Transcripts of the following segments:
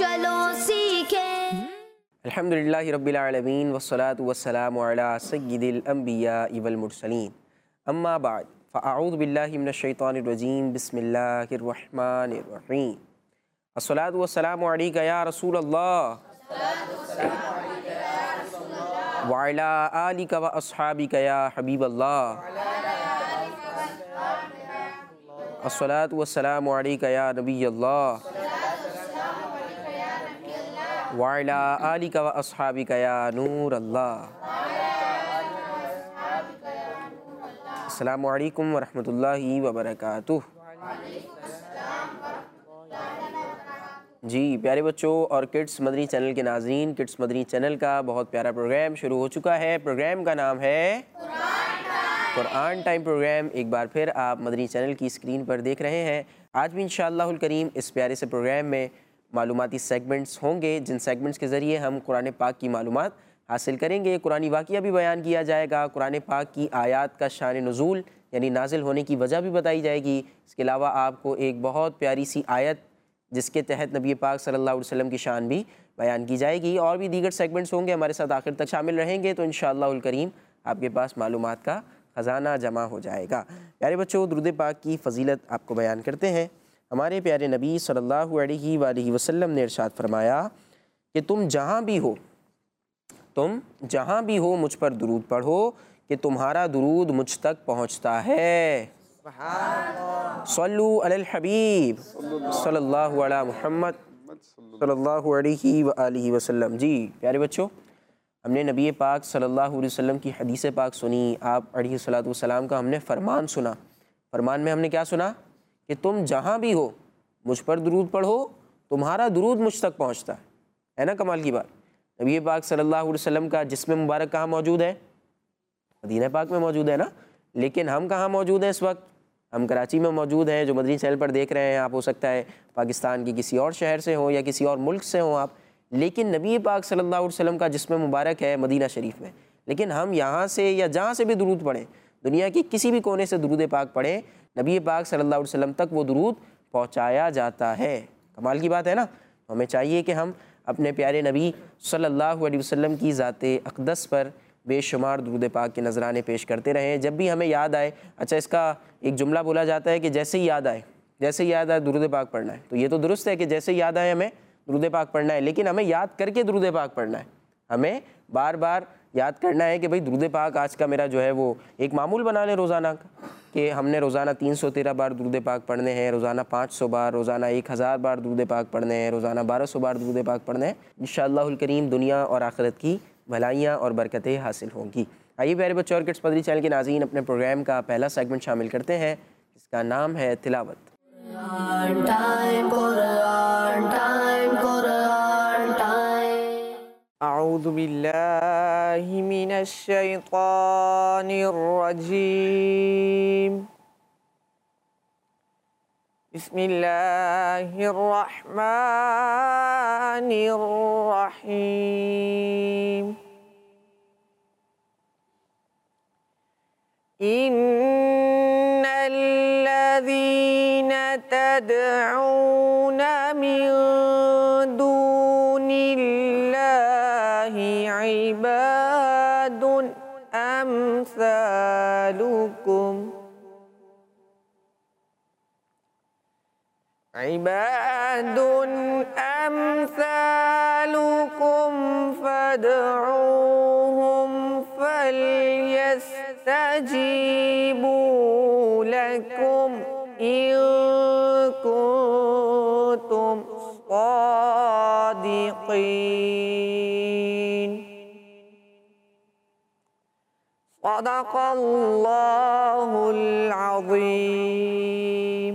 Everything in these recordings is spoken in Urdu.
चलो सीखें। अल्हम्दुलिल्लाहि रब्बिल आलमीन वस्सलातु वस्सलामु अला सय्यिदिल अंबियाइ वल मुरसलीन अम्मा बाद फ़अऊज़ु बिल्लाहि मिनश शैतानिर रजीम बिस्मिल्लाहिर रहमानिर रहीम अस्सलातु वस्सलामु अलैका या रसूल अल्लाह व अला आलिका व अस्हाबिका या हबीब अल्लाह अस्सलातु वस्सलामु अलैका या नबी अल्लाह व अला आलिका व अस्हाबिका या नूर अल्लाह। अस्सलामु अलैकुम व रहमतुल्लाहि व बरकातुहू। जी प्यारे बच्चों और किड्स मदनी चैनल के नाज़रीन, किड्स मदनी चैनल का बहुत प्यारा प्रोग्राम शुरू हो चुका है। प्रोग्राम का नाम है कुरान टाइम प्रोग्राम। एक बार फिर आप मदनी चैनल की स्क्रीन पर देख रहे हैं। आज भी इंशाअल्लाहुल करीम इस प्यारे से प्रोग्राम में मालूमाती सेगमेंट्स होंगे, जिन सेगमेंट्स के ज़रिए हम कुरान पाक की मालूमात हासिल करेंगे। कुरानी वाक़िया भी बयान किया जाएगा, कुरान पाक की आयात का शान नुज़ूल यानी नाजिल होने की वजह भी बताई जाएगी। इसके अलावा आपको एक बहुत प्यारी सी आयत जिसके तहत नबी पाक सल्लल्लाहु अलैहि वसल्लम की शान भी बयान की जाएगी, और भी दीगर सेगमेंट्स होंगे। हमारे साथ आखिर तक शामिल रहेंगे तो इंशाअल्लाहुल करीम आपके पास मालूमात का ख़जाना जमा हो जाएगा। प्यारे बच्चों, दुरूद पाक की फ़जीलत आपको बयान करते हैं। हमारे प्यारे नबी सल्लल्लाहु अलैहि वसल्लम ने इरशाद फरमाया कि तुम जहाँ भी हो मुझ पर दुरूद पढ़ो कि तुम्हारा दुरूद मुझ तक पहुँचता है। सल्लु अलल हबीब सल्लल्लाहु अला मुहम्मद सल्लल्लाहु अलैहि व आलिहि वसल्लम। जी प्यारे बच्चों, हमने नबी पाक सल्लल्लाहु अलैहि वसल्लम की हदीस पाक सुनी। आप अलैहिस्सलातु वस्सलाम का हमने फरमान सुना। फरमान में हमने क्या सुना कि तुम जहाँ भी हो मुझ पर दुरूद पढ़ो, तुम्हारा दुरूद मुझ तक पहुँचता है ना। कमाल की बात। नबी पाक सल्लल्लाहु अलैहि वसल्लम का जिस्म मुबारक कहाँ मौजूद है? मदीना पाक में मौजूद है ना। लेकिन हम कहाँ मौजूद हैं इस वक्त? हम कराची में मौजूद हैं। जो मदनी चैनल पर देख रहे हैं, आप हो सकता है पाकिस्तान के किसी और शहर से हो या किसी और मुल्क से हो आप, लेकिन नबी पाक सल्लल्लाहु अलैहि वसल्लम का जिस्म मुबारक है मदीना शरीफ में। लेकिन हम यहाँ से या जहाँ से भी दुरूद पढ़ें, दुनिया के किसी भी कोने से दुरूद पाक पढ़ें, नबी पाक सल्लल्लाहु अलैहि वसल्लम तक वो दुरूद पहुँचाया जाता है। कमाल की बात है ना। तो हमें चाहिए कि हम अपने प्यारे नबी सल्लल्लाहु अलैहि वसल्लम की ज़ाते अक़दस पर बेशुमार दुरूद पाक के नजराने पेश करते रहें। जब भी हमें याद आए, अच्छा इसका एक जुमला बोला जाता है कि जैसे ही याद आए दुरूद पाक पढ़ना है। तो ये तो दुरुस्त है कि जैसे ही याद आए हमें दुरूद पाक पढ़ना है, लेकिन हमें याद करके दुरूद पाक पढ़ना है। हमें बार बार याद करना है कि भाई दुरूद पाक आज का मेरा जो है वो एक मामूल बना लें रोज़ाना कि हमने रोज़ाना 313 बार दुरूद पाक पढ़ने हैं, रोज़ाना 500 बार, रोज़ाना 1000 बार दुरूद पाक पढ़ने हैं, रोज़ाना 1200 बार दुरूद पाक पढ़ने हैं। इंशाअल्लाहुल करीम दुनिया और आखिरत की भलाइयाँ और बरकतें हासिल होंगी। आइए प्यारे बच्चों और किड्स मदनी चैनल के नाज़रीन, अपने प्रोग्राम का पहला सेगमेंट शामिल करते हैं, जिसका नाम है तिलावत। अऊज़ु बिल्लाहि मिनश शैतानिर रजीम। बिस्मिल्लाहिर रहमानिर रहीम। इन्नल्लज़ीना तदऊना मिन दूनिल्लाहि इबादुन अम्सालुकुम फदऊहुम फलयस्तजीबू लकुम इन कुंतुम सादिक़ीन। सदक़ल्लाहुल अज़ीम।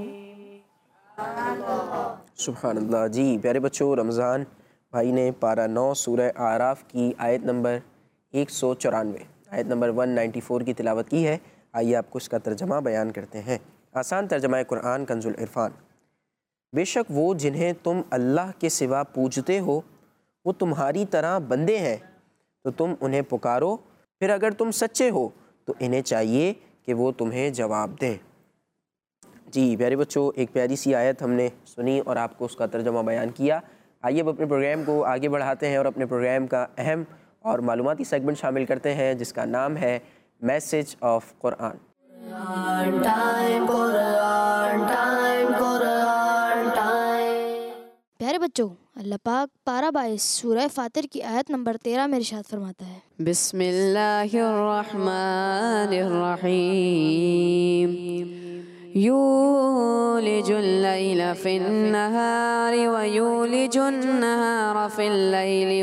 सुभानअल्लाह। जी प्यारे बच्चों, रमज़ान भाई ने पारा 9 सूरह आराफ की आयत नंबर 194 आयत नंबर 194 की तिलावत की है। आइए आपको इसका तर्जमा बयान करते हैं। आसान तर्जमा कुरान कंजुल इरफान। बेशक वो जिन्हें तुम अल्लाह के सिवा पूजते हो वो तुम्हारी तरह बंदे हैं, तो तुम उन्हें पुकारो, फिर अगर तुम सच्चे हो तो इन्हें चाहिए कि वो तुम्हें जवाब दें। जी प्यारे बच्चों, एक प्यारी सी आयत हमने सुनी और आपको उसका तर्जमा बयान किया। آئیے اب اپنے پروگرام کو آگے بڑھاتے ہیں اور اپنے پروگرام کا اہم اور معلوماتی سیگمنٹ شامل کرتے ہیں جس کا نام ہے میسج آف قرآن۔ پیارے بچوں، اللہ پاک پارہ 22 سورہ فاطر کی آیت نمبر 13 میں ارشاد فرماتا ہے، بسم اللہ الرحمن الرحیم، یولج اللیل فی النہار ویولج النہار فی اللیل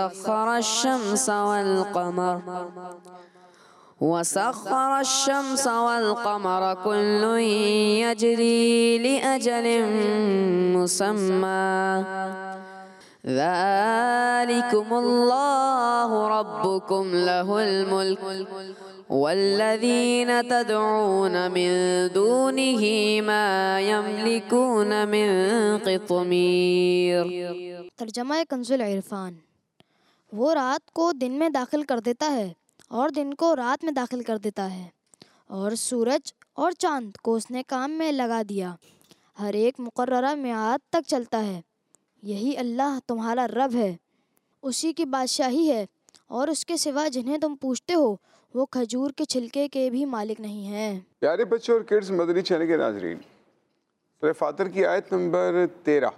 وسخر الشمس والقمر كل يجري لأجل مسمى ذلكم الله ربكم له الملك والذين تدعون من دونه ما يملكون من قطمير۔ ترجمہ کنز العرفان۔ وہ رات کو دن میں داخل کر دیتا ہے اور دن کو رات میں داخل کر دیتا ہے، اور سورج اور چاند کو اس نے کام میں لگا دیا، ہر ایک مقررہ میعاد تک چلتا ہے۔ یہی اللہ تمہارا رب ہے، اسی کی بادشاہی ہے، اور اس کے سوا جنہیں تم پوچھتے ہو وہ کھجور کے چھلکے کے بھی مالک نہیں ہیں۔ پیارے بچوں اور کڈز مدنی چینل کے ناظرین، سورہ فاطر کی آیت نمبر 13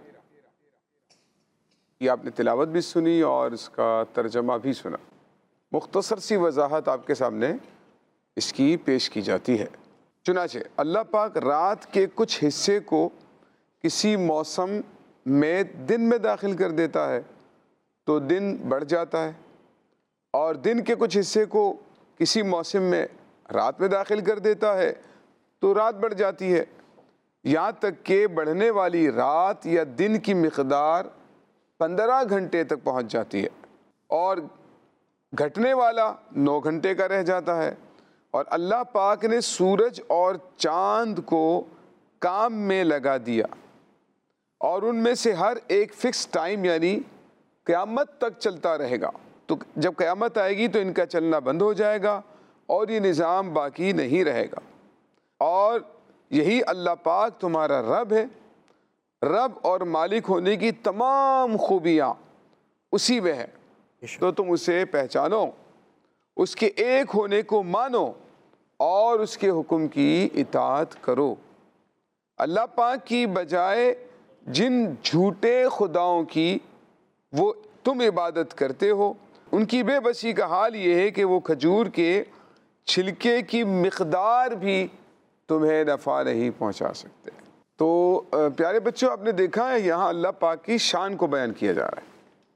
یہ آپ نے تلاوت بھی سنی اور اس کا ترجمہ بھی سنا۔ مختصر سی وضاحت آپ کے سامنے اس کی پیش کی جاتی ہے۔ چنانچہ اللہ پاک رات کے کچھ حصے کو کسی موسم میں دن میں داخل کر دیتا ہے تو دن بڑھ جاتا ہے، اور دن کے کچھ حصے کو کسی موسم میں رات میں داخل کر دیتا ہے تو رات بڑھ جاتی ہے، یہاں تک کہ بڑھنے والی رات یا دن کی مقدار 15 گھنٹے تک پہنچ جاتی ہے، اور گھٹنے والا 9 گھنٹے کا رہ جاتا ہے۔ اور اللہ پاک نے سورج اور چاند کو کام میں لگا دیا، اور ان میں سے ہر ایک فکس ٹائم یعنی قیامت تک چلتا رہے گا۔ تو جب قیامت آئے گی تو ان کا چلنا بند ہو جائے گا اور یہ نظام باقی نہیں رہے گا۔ اور یہی اللہ پاک تمہارا رب ہے، رب اور مالک ہونے کی تمام خوبیاں اسی میں ہے، تو تم اسے پہچانو، اس کے ایک ہونے کو مانو اور اس کے حکم کی اطاعت کرو۔ اللہ پاک کی بجائے جن جھوٹے خداؤں کی وہ تم عبادت کرتے ہو، ان کی بے بسی کا حال یہ ہے کہ وہ کھجور کے چھلکے کی مقدار بھی تمہیں نفع نہیں پہنچا سکتے۔ تو پیارے بچوں، آپ نے دیکھا ہے یہاں اللہ پاک کی شان کو بیان کیا جا رہا ہے۔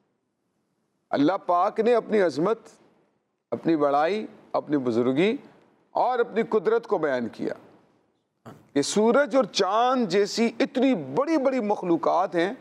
اللہ پاک نے اپنی عظمت، اپنی بڑائی، اپنی بزرگی اور اپنی قدرت کو بیان کیا کہ سورج اور چاند جیسی اتنی بڑی بڑی مخلوقات ہیں،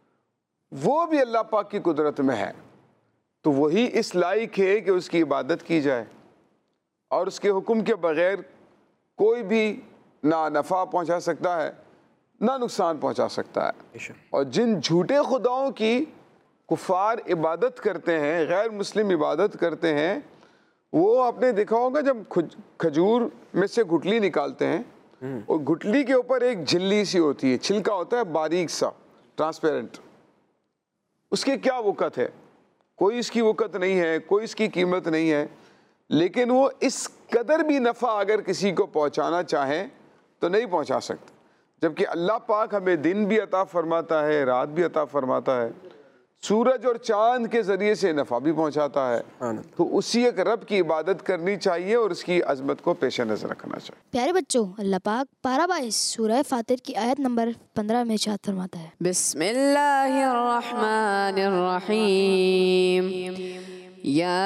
وہ بھی اللہ پاک کی قدرت میں ہے، تو وہی اس لائق ہے کہ اس کی عبادت کی جائے، اور اس کے حکم کے بغیر کوئی بھی نہ نفع پہنچا سکتا ہے نہ نقصان پہنچا سکتا ہے۔ اور جن جھوٹے خداؤں کی کفار عبادت کرتے ہیں، غیر مسلم عبادت کرتے ہیں، وہ آپ نے دیکھا ہوگا جب کھجور میں سے گٹلی نکالتے ہیں اور گٹلی کے اوپر ایک جھلی سی ہوتی ہے، چھلکا ہوتا ہے باریک سا ٹرانسپیرنٹ، اس کی کیا وقت ہے؟ کوئی اس کی وقت نہیں ہے، کوئی اس کی قیمت نہیں ہے، لیکن وہ اس قدر بھی نفع اگر کسی کو پہنچانا چاہیں تو نہیں پہنچا سکتے، جبکہ اللہ پاک ہمیں دن بھی عطا فرماتا ہے، رات بھی عطا فرماتا ہے، سورج اور چاند کے ذریعے سے نفع بھی پہنچاتا ہے، تو اسی ایک رب کی عبادت کرنی چاہیے اور اس کی عظمت کو پیش نظر رکھنا چاہیے۔ پیارے بچوں، اللہ پاک پارہ 22 سورہ فاطر کی آیت نمبر 15 میں ارشاد فرماتا ہے، بسم اللہ الرحمن الرحیم، یا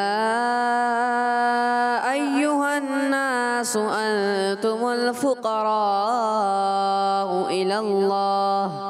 ایہا الناس انتم الفقراء الی اللہ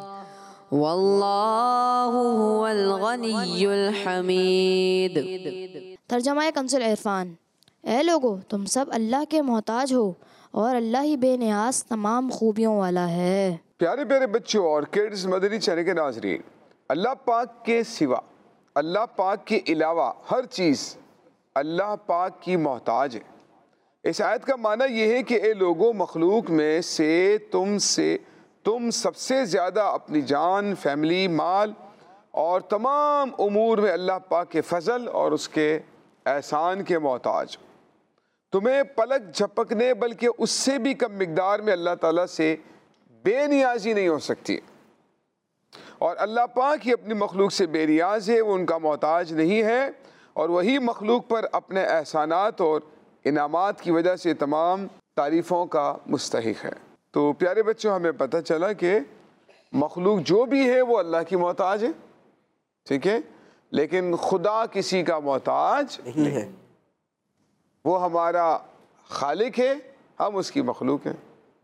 واللہ هو الغنی الحمید۔ ترجمہ کنز العرفان۔ اے لوگو، تم سب اللہ کے محتاج ہو اور اللہ ہی بے نیاز تمام خوبیوں والا ہے۔ پیارے پیارے بچوں اور کڈز مدنی چینل کے ناظرین، اللہ پاک کے سوا، اللہ پاک کے علاوہ ہر چیز اللہ پاک کی محتاج ہے۔ اس آیت کا معنی یہ ہے کہ اے لوگوں، مخلوق میں سے تم سب سے زیادہ اپنی جان، فیملی، مال اور تمام امور میں اللہ پاک کے فضل اور اس کے احسان کے محتاج. تمہیں پلک جھپکنے بلکہ اس سے بھی کم مقدار میں اللہ تعالیٰ سے بے نیازی نہیں ہو سکتی. اور اللہ پاک ہی اپنی مخلوق سے بے نیاز ہے، وہ ان کا محتاج نہیں ہے، اور وہی مخلوق پر اپنے احسانات اور انعامات کی وجہ سے تمام تعریفوں کا مستحق ہے. تو پیارے بچوں، ہمیں پتہ چلا کہ مخلوق جو بھی ہے وہ اللہ کی محتاج ہے، ٹھیک ہے، لیکن خدا کسی کا محتاج نہیں ہے. وہ ہمارا خالق ہے، ہم اس کی مخلوق ہیں.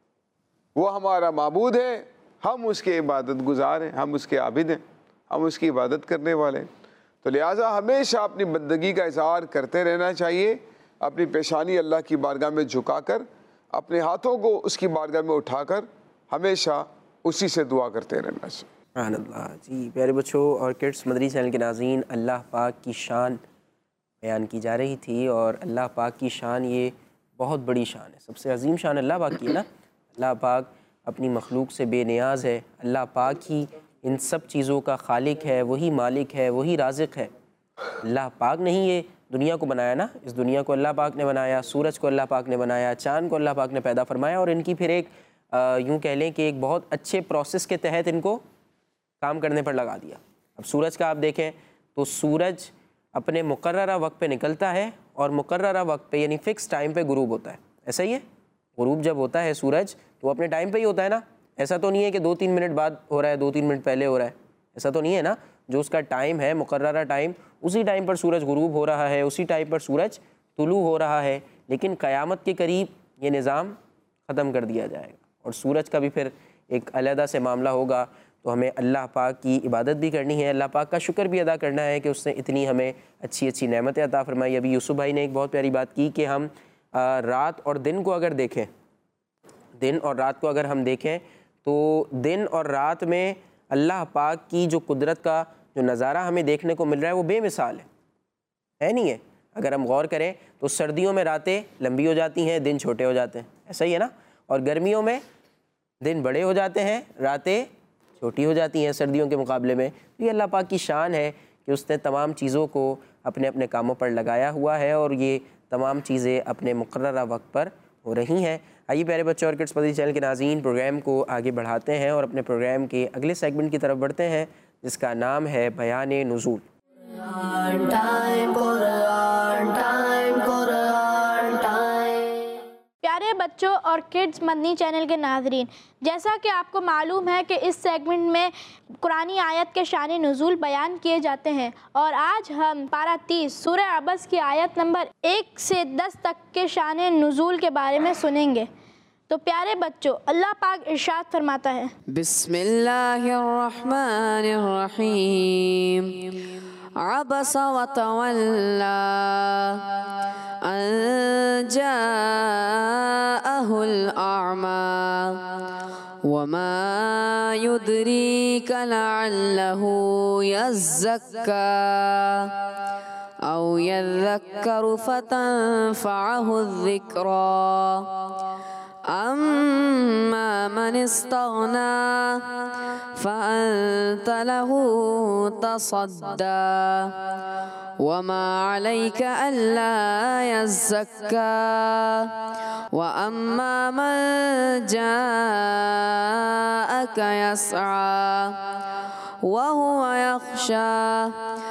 وہ ہمارا معبود ہے، ہم اس کے عبادت گزار ہیں، ہم اس کے عابد ہیں، ہم اس کی عبادت کرنے والے ہیں. تو لہٰذا ہمیشہ اپنی بندگی کا اظہار کرتے رہنا چاہیے، اپنی پیشانی اللہ کی بارگاہ میں جھکا کر، اپنے ہاتھوں کو اس کی بارگاہ میں اٹھا کر ہمیشہ اسی سے دعا کرتے رہنا چاہیے. سبحان اللہ. جی پیارے بچوں اور کڈس مدری چینل کے ناظرین، اللہ پاک کی شان بیان کی جا رہی تھی، اور اللہ پاک کی شان یہ بہت بڑی شان ہے، سب سے عظیم شان اللہ پاک کی ہے نا. اللہ پاک اپنی مخلوق سے بے نیاز ہے. اللہ پاک ہی ان سب چیزوں کا خالق ہے، وہی مالک ہے، وہی رازق ہے. اللہ پاک نے ہی یہ دنیا کو بنایا نا، اس دنیا کو اللہ پاک نے بنایا، سورج کو اللہ پاک نے بنایا، چاند کو اللہ پاک نے پیدا فرمایا، اور ان کی پھر ایک یوں کہہ لیں کہ ایک بہت اچھے پروسیس کے تحت ان کو کام کرنے پر لگا دیا. اب سورج کا آپ دیکھیں تو سورج اپنے مقررہ وقت پہ نکلتا ہے، اور مقررہ وقت پہ یعنی فکس ٹائم پہ غروب ہوتا ہے. ایسا ہی ہے، غروب جب ہوتا ہے سورج تو اپنے ٹائم پہ ہی ہوتا ہے نا. ایسا تو نہیں ہے کہ 2-3 منٹ بعد ہو رہا ہے، 2-3 منٹ پہلے ہو رہا ہے، ایسا تو نہیں ہے نا. جو اس کا ٹائم ہے، مقررہ ٹائم، اسی ٹائم پر سورج غروب ہو رہا ہے، اسی ٹائم پر سورج طلوع ہو رہا ہے. لیکن قیامت کے قریب یہ نظام ختم کر دیا جائے گا، اور سورج کا بھی پھر ایک علیحدہ سے معاملہ ہوگا. تو ہمیں اللہ پاک کی عبادت بھی کرنی ہے، اللہ پاک کا شکر بھی ادا کرنا ہے کہ اس نے اتنی ہمیں اچھی اچھی نعمتیں عطا فرمائی. ابھی یوسف بھائی نے ایک بہت پیاری بات کی کہ ہم رات اور دن کو اگر دیکھیں، دن اور رات کو اگر ہم دیکھیں تو دن اور رات میں اللہ پاک کی جو قدرت کا جو نظارہ ہمیں دیکھنے کو مل رہا ہے وہ بے مثال ہے نہیں ہے. اگر ہم غور کریں تو سردیوں میں راتیں لمبی ہو جاتی ہیں، دن چھوٹے ہو جاتے ہیں، ایسا ہی ہے نا. اور گرمیوں میں دن بڑے ہو جاتے ہیں، راتیں چھوٹی ہو جاتی ہیں سردیوں کے مقابلے میں. یہ اللہ پاک کی شان ہے کہ اس نے تمام چیزوں کو اپنے اپنے کاموں پر لگایا ہوا ہے، اور یہ تمام چیزیں اپنے مقررہ وقت پر ہو رہی ہیں. آئیے پیارے بچوں اور کڈس مدری چینل کے ناظرین، پروگرام کو آگے بڑھاتے ہیں اور اپنے پروگرام کے اگلے سیگمنٹ کی طرف بڑھتے ہیں، جس کا نام ہے بیان نزول. پیارے بچوں اور کڈز مدنی چینل کے ناظرین، جیسا کہ آپ کو معلوم ہے کہ اس سیگمنٹ میں قرآنی آیت کے شان نزول بیان کیے جاتے ہیں، اور آج ہم پارہ 30 سورہ عبس کی آیت نمبر 1 سے 10 تک کے شان نزول کے بارے میں سنیں گے. تو پیارے بچوں، اللہ پاک ارشاد فرماتا ہے، بسم اللہ الرحمن الرحیم. عبس وتولى أن جاءه الأعمى وما يدريك لعله يزكى أو يذكر فتنفعه الذكرى أما من استغنى فأنت له تصدى وما عليك ألا يزكى وأما من جاءك يسعى وهو يخشى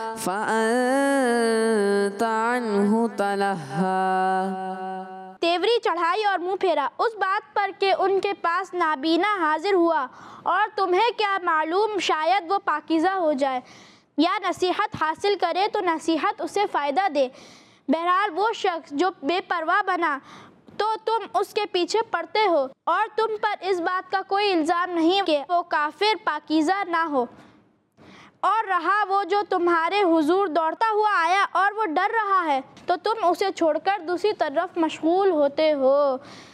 فأنت عنه تلهى. تیوری چڑھائی اور منہ پھیرا اس بات پر کہ ان کے پاس نابینا حاضر ہوا، اور تمہیں کیا معلوم شاید وہ پاکیزہ ہو جائے یا نصیحت حاصل کرے تو نصیحت اسے فائدہ دے. بہرحال وہ شخص جو بے پرواہ بنا تو تم اس کے پیچھے پڑتے ہو، اور تم پر اس بات کا کوئی الزام نہیں کہ وہ کافر پاکیزہ نہ ہو. اور رہا وہ جو تمہارے حضور دوڑتا ہوا آیا اور وہ ڈر رہا ہے تو تم اسے چھوڑ کر دوسری طرف مشغول ہوتے ہو.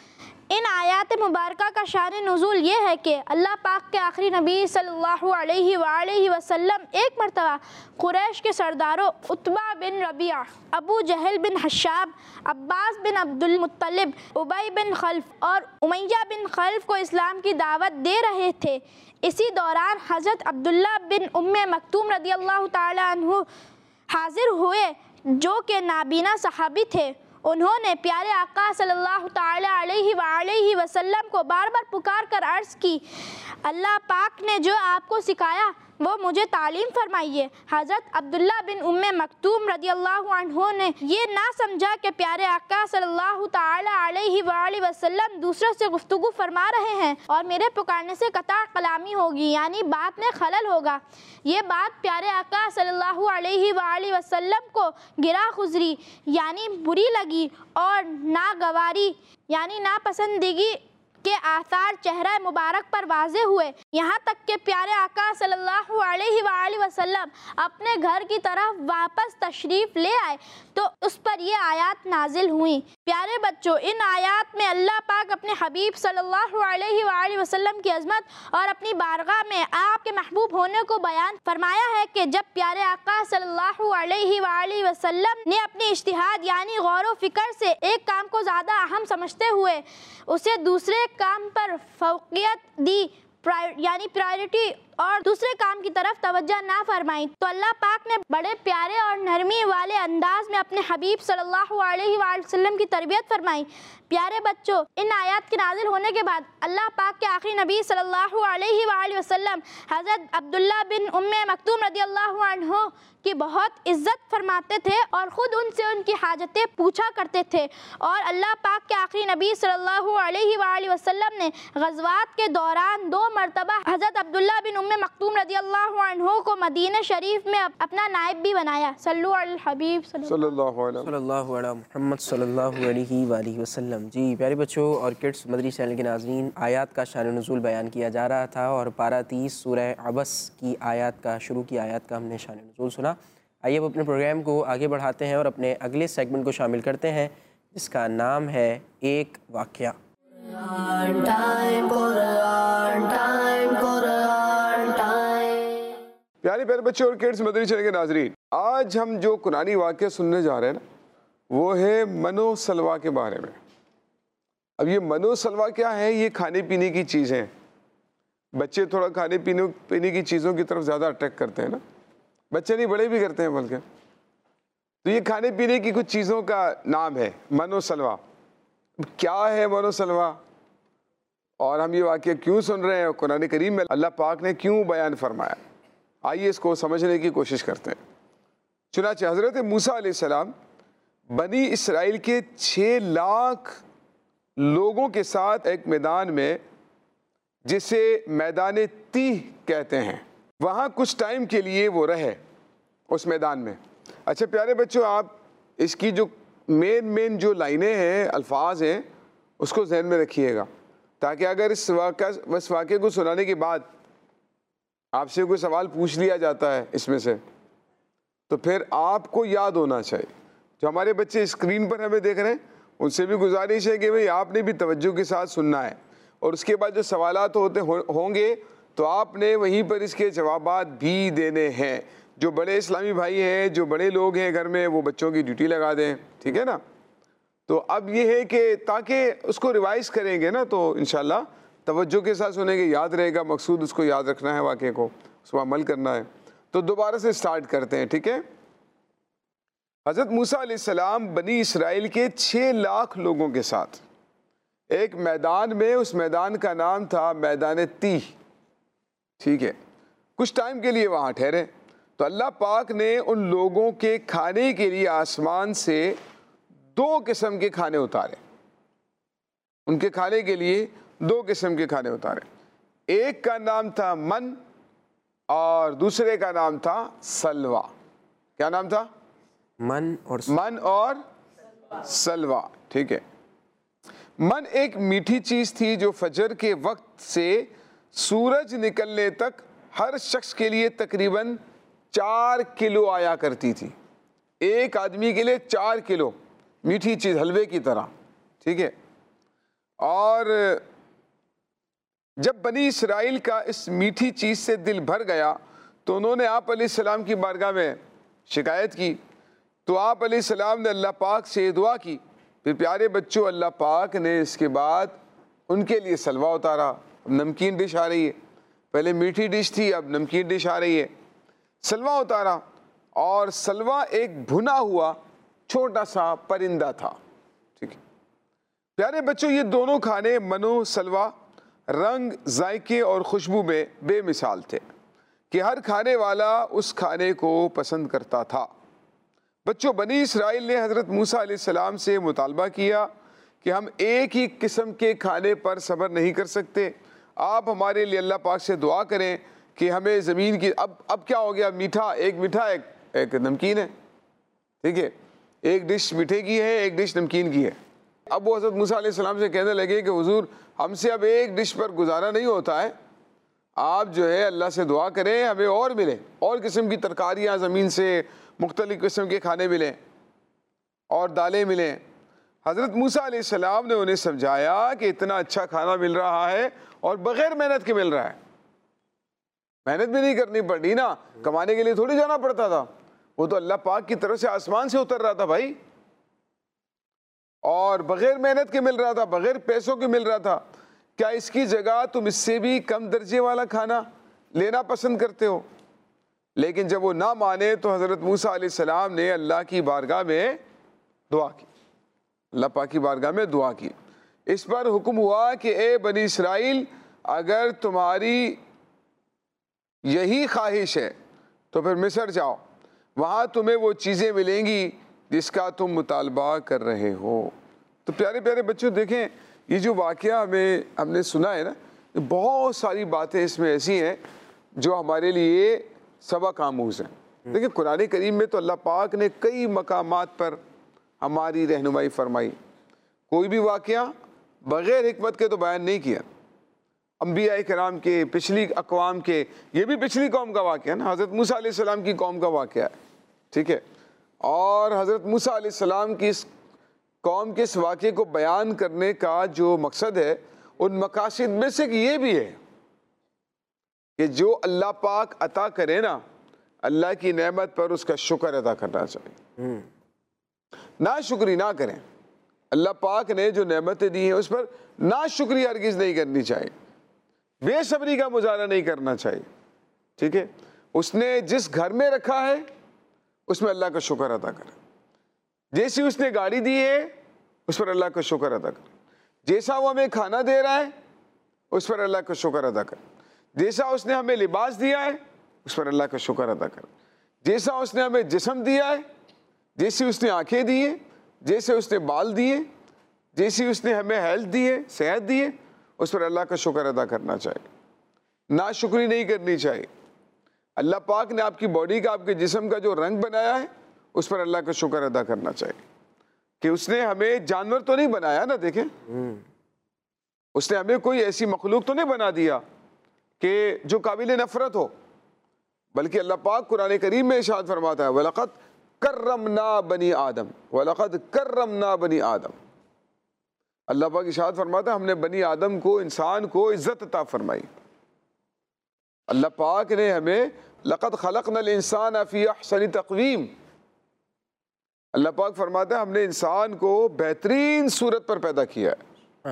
ان آیات مبارکہ کا شان نزول یہ ہے کہ اللہ پاک کے آخری نبی صلی اللہ علیہ وآلہ وسلم ایک مرتبہ قریش کے سرداروں عتبہ بن ربیعہ، ابو جہل بن حشاب، عباس بن عبد المطلب، ابی بن خلف اور امیہ بن خلف کو اسلام کی دعوت دے رہے تھے۔ اسی دوران حضرت عبداللہ بن ام مکتوم رضی اللہ تعالی عنہ حاضر ہوئے جو کہ نابینا صحابی تھے۔ انہوں نے پیارے آقا صلی اللہ تعالی علیہ وآلہ وسلم کو بار بار پکار کر عرض کی، اللہ پاک نے جو آپ کو سکھایا وہ مجھے تعلیم فرمائیے۔ حضرت عبداللہ بن ام مکتوم رضی اللہ عنہ نے یہ نہ سمجھا کہ پیارے آقا صلی اللہ تعالی علیہ وآلہ وسلم دوسروں سے گفتگو فرما رہے ہیں اور میرے پکارنے سے قطع کلامی ہوگی، یعنی بات میں خلل ہوگا۔ یہ بات پیارے آقا صلی اللہ علیہ وآلہ وسلم کو گرا خزری یعنی بری لگی اور ناگواری یعنی ناپسندگی کے آثار چہرہ مبارک پر واضح ہوئے، یہاں تک کہ پیارے آقا صلی اللہ علیہ وآلہ وسلم اپنے گھر کی طرف واپس تشریف لے آئے تو اس پر یہ آیات نازل ہوئیں۔ پیارے بچوں، ان آیات میں اللہ پاک اپنے حبیب صلی اللہ علیہ وآلہ وسلم کی عظمت اور اپنی بارگاہ میں آپ کے محبوب ہونے کو بیان فرمایا ہے کہ جب پیارے آقا صلی اللہ علیہ وآلہ وسلم نے اپنی اجتہاد یعنی غور و فکر سے ایک کام کو زیادہ اہم سمجھتے ہوئے اسے دوسرے کام پر فوقیت دی یعنی پرائرٹی اور دوسرے کام کی طرف توجہ نہ فرمائی، تو اللہ پاک نے بڑے پیارے اور نرمی والے انداز میں اپنے حبیب صلی اللہ علیہ وآلہ وسلم کی تربیت فرمائی۔ پیارے بچوں، ان آیات کے نازل ہونے کے بعد اللہ پاک کے آخری نبی صلی اللہ علیہ وآلہ وسلم حضرت عبداللہ بن ام مکتوم رضی اللہ عنہ کی بہت عزت فرماتے تھے اور خود ان سے ان کی حاجتیں پوچھا کرتے تھے، اور اللہ پاک کے آخری نبی صلی اللہ علیہ وآلہ وسلم نے غزوات کے دوران 2 مرتبہ حضرت عبداللہ بن ام مکتوم رضی اللہ عنہ کو مدینہ شریف میں اپنا نائب بھی بنایا۔ صلو علی الحبیب صلی اللہ علیہ صلی اللہ علیہ محمد صلی اللہ علیہ وآلہ وسلم۔ جی پیارے بچوں اور کڈس مدری چینل کے ناظرین، آیات کا شان نزول بیان کیا جا رہا تھا اور پارہ 30 سورہ عبس کی آیات کا شروع کی آیات کا ہم نے شان نزول سنا۔ آئیے اب اپنے پروگرام کو آگے بڑھاتے ہیں اور اپنے اگلے سیگمنٹ کو شامل کرتے ہیں جس کا نام ہے ایک واقعہ۔ پیارے پیارے بچے اور کڈس مدری چینل کے ناظرین، آج ہم جو قرآنی واقعہ سننے جا رہے ہیں نا وہ ہے من و سلویٰ کے بارے میں۔ اب یہ من و سلویٰ کیا ہے؟ یہ کھانے پینے کی چیزیں، بچے تھوڑا کھانے پینے کی چیزوں کی طرف زیادہ اٹریکٹ کرتے ہیں نا، بچے نہیں بڑے بھی کرتے ہیں بلکہ، تو یہ کھانے پینے کی کچھ چیزوں کا نام ہے من و سلویٰ۔ کیا ہے من و سلویٰ اور ہم یہ واقعہ کیوں سن رہے ہیں، قرآن کریم میں اللہ پاک نے کیوں بیان فرمایا، آئیے اس کو سمجھنے کی کوشش کرتے ہیں۔ چنانچہ حضرت موسیٰ علیہ السلام بنی اسرائیل کے 6 لاکھ لوگوں کے ساتھ ایک میدان میں جسے میدان تیہ کہتے ہیں، وہاں کچھ ٹائم کے لیے وہ رہے اس میدان میں۔ اچھا پیارے بچوں، آپ اس کی جو مین جو لائنیں ہیں، الفاظ ہیں، اس کو ذہن میں رکھیے گا تاکہ اگر اس واقعے کو سنانے کے بعد آپ سے کوئی سوال پوچھ لیا جاتا ہے اس میں سے تو پھر آپ کو یاد ہونا چاہیے۔ جو ہمارے بچے اسکرین پر ہمیں دیکھ رہے ہیں ان سے بھی گزارش ہے کہ بھئی آپ نے بھی توجہ کے ساتھ سننا ہے، اور اس کے بعد جو سوالات ہوں گے تو آپ نے وہیں پر اس کے جوابات بھی دینے ہیں۔ جو بڑے اسلامی بھائی ہیں، جو بڑے لوگ ہیں گھر میں، وہ بچوں کی ڈیوٹی لگا دیں، ٹھیک ہے نا۔ تو اب یہ ہے کہ تاکہ اس کو ریوائز کریں گے نا تو انشاءاللہ توجہ کے ساتھ سنیں گے، یاد رہے گا، مقصود اس کو یاد رکھنا ہے، واقعے کو اس کو عمل کرنا ہے۔ تو دوبارہ سے سٹارٹ کرتے ہیں، ٹھیک ہے۔ حضرت موسیٰ علیہ السلام بنی اسرائیل کے 6 لاکھ لوگوں کے ساتھ ایک میدان میں، اس میدان کا نام تھا میدان تیہ، ٹھیک ہے، کچھ ٹائم کے لیے وہاں ٹھہرے۔ تو اللہ پاک نے ان لوگوں کے کھانے کے لیے آسمان سے 2 قسم کے کھانے اتارے، ان کے کھانے کے لیے 2 قسم کے کھانے اتارے۔ ایک کا نام تھا من اور دوسرے کا نام تھا سلویٰ۔ کیا نام تھا؟ من اور سلویٰ، ٹھیک ہے۔ من ایک میٹھی چیز تھی جو فجر کے وقت سے سورج نکلنے تک ہر شخص کے لیے تقریباً 4 کلو آیا کرتی تھی، ایک آدمی کے لیے 4 کلو میٹھی چیز، حلوے کی طرح، ٹھیک ہے۔ اور جب بنی اسرائیل کا اس میٹھی چیز سے دل بھر گیا تو انہوں نے آپ علیہ السلام کی بارگاہ میں شکایت کی، تو آپ علیہ السلام نے اللہ پاک سے دعا کی۔ پھر پیارے بچوں، اللہ پاک نے اس کے بعد ان کے لیے سلوہ اتارا۔ اب نمکین ڈش آ رہی ہے، پہلے میٹھی ڈش تھی، اب نمکین ڈش آ رہی ہے۔ سلوہ اتارا، اور سلوہ ایک بھنا ہوا چھوٹا سا پرندہ تھا، ٹھیک ہے۔ پیارے بچوں، یہ دونوں کھانے منو سلوہ رنگ، ذائقے اور خوشبو میں بے مثال تھے کہ ہر کھانے والا اس کھانے کو پسند کرتا تھا۔ بچوں، بنی اسرائیل نے حضرت موسیٰ علیہ السلام سے مطالبہ کیا کہ ہم ایک ہی قسم کے کھانے پر صبر نہیں کر سکتے، آپ ہمارے لیے اللہ پاک سے دعا کریں کہ ہمیں زمین کی اب کیا ہو گیا، میٹھا ایک نمکین ہے، ٹھیک ہے، ایک ڈش میٹھے کی ہے، ایک ڈش نمکین کی ہے۔ اب وہ حضرت موسیٰ علیہ السلام سے کہنے لگے کہ حضور ہم سے اب ایک ڈش پر گزارا نہیں ہوتا ہے، آپ جو ہے اللہ سے دعا کریں ہمیں اور ملیں، اور قسم کی ترکاریاں زمین سے، مختلف قسم کے کھانے ملیں اور دالیں ملیں۔ حضرت موسیٰ علیہ السلام نے انہیں سمجھایا کہ اتنا اچھا کھانا مل رہا ہے اور بغیر محنت کے مل رہا ہے، محنت بھی نہیں کرنی پڑی نا، کمانے کے لیے تھوڑی جانا پڑتا تھا، وہ تو اللہ پاک کی طرف سے آسمان سے اتر رہا تھا بھائی، اور بغیر محنت کے مل رہا تھا، بغیر پیسوں کے مل رہا تھا۔ کیا اس کی جگہ تم اس سے بھی کم درجے والا کھانا لینا پسند کرتے ہو؟ لیکن جب وہ نہ مانے تو حضرت موسیٰ علیہ السلام نے اللہ کی بارگاہ میں دعا کی، اللہ پاک کی بارگاہ میں دعا کی۔ اس پر حکم ہوا کہ اے بنی اسرائیل، اگر تمہاری یہی خواہش ہے تو پھر مصر جاؤ، وہاں تمہیں وہ چیزیں ملیں گی جس کا تم مطالبہ کر رہے ہو۔ تو پیارے پیارے بچوں، دیکھیں یہ جو واقعہ ہم نے سنا ہے نا، بہت ساری باتیں اس میں ایسی ہیں جو ہمارے لیے سبق آموز ہیں۔ دیکھیں قرآن کریم میں تو اللہ پاک نے کئی مقامات پر ہماری رہنمائی فرمائی، کوئی بھی واقعہ بغیر حکمت کے تو بیان نہیں کیا۔ انبیاء کرام کے، پچھلی اقوام کے، یہ بھی پچھلی قوم کا واقعہ ہے نا، حضرت موسیٰ علیہ السلام کی قوم کا واقعہ ہے، ٹھیک ہے، اور حضرت موسیٰ علیہ السلام کی اس قوم کے اس واقعے کو بیان کرنے کا جو مقصد ہے، ان مقاصد میں سے یہ بھی ہے کہ جو اللہ پاک عطا کرے نا، اللہ کی نعمت پر اس کا شکر ادا کرنا چاہیے، ناشکری نہ کریں۔ اللہ پاک نے جو نعمتیں دی ہیں اس پر ناشکری ہرگز نہیں کرنی چاہیے، بے صبری کا مظاہرہ نہیں کرنا چاہیے، ٹھیک ہے۔ اس نے جس گھر میں رکھا ہے اس میں اللہ کا شکر ادا کریں، جیسی اس نے گاڑی دی ہے اس پر اللہ کا شکر ادا کریں، جیسا وہ ہمیں کھانا دے رہا ہے اس پر اللہ کا شکر ادا کریں، جیسا اس نے ہمیں لباس دیا ہے اس پر اللہ کا شکر ادا کریں، جیسا اس نے ہمیں جسم دیا ہے، جیسی اس نے آنکھیں دی ہیں، جیسے اس نے بال دیے، جیسی اس نے ہمیں ہیلتھ دی ہے، صحت دی ہے، اس پر اللہ کا شکر ادا کرنا چاہیے، ناشکری نہیں کرنی چاہیے۔ اللہ پاک نے آپ کی باڈی کا، آپ کے جسم کا جو رنگ بنایا ہے اس پر اللہ کا شکر ادا کرنا چاہیے کہ اس نے ہمیں جانور تو نہیں بنایا نا، دیکھیں اس نے ہمیں کوئی ایسی مخلوق تو نہیں بنا دیا کہ جو قابل نفرت ہو، بلکہ اللہ پاک قرآن کریم میں ارشاد فرماتا ہے وَلَقَدْ كَرَّمْنَا بَنِي آدم، وَلَقَدْ كَرَّمْنَا بَنِي آدم، اللہ پاک ارشاد فرماتا ہے ہم نے بنی آدم کو، انسان کو عزت عطا فرمائی۔ اللہ پاک نے ہمیں لَقَدْ خَلَقْنَا الْإِنسَانَ فِي أَحْسَنِ تَقْوِيمٍ، اللہ پاک فرماتا ہے ہم نے انسان کو بہترین صورت پر پیدا کیا ہے۔